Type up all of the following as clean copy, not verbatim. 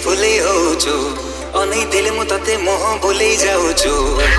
फुले होचो अनै दिल मु तते मोह भुले जाउचो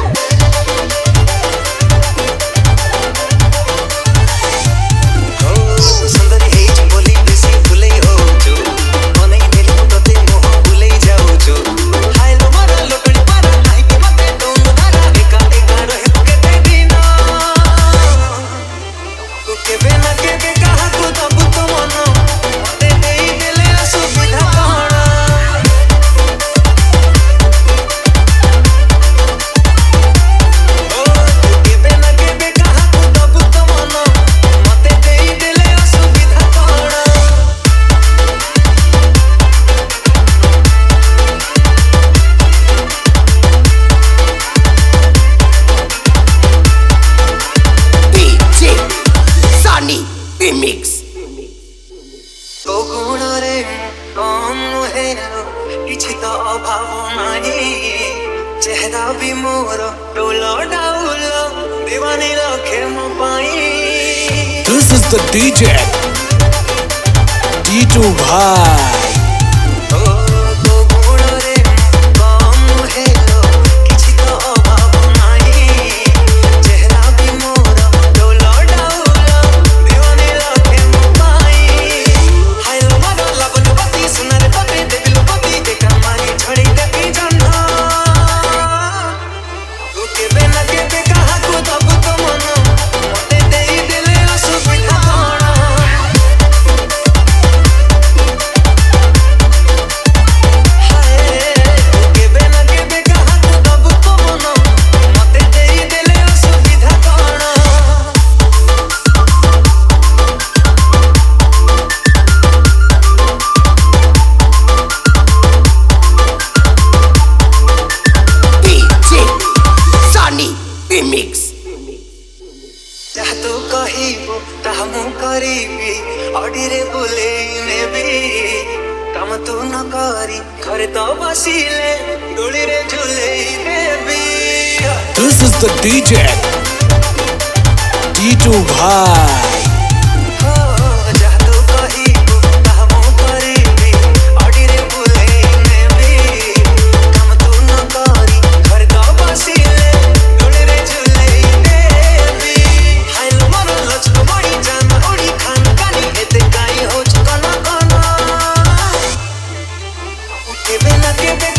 Mix तो गुण रे कम है किछि तो अभाव नाही चेहरा भी मोर डोलो डाउलो दीवानी रखे मो पाई This is the DJ D2 Bhai Mix जहाँ तो कहिबो ताहा मु करिबी अडिरे बुले नेबी काम तो न करी घरे तो बसिले डोली रे झुले देबी This is the DJ D2 Bhai Give it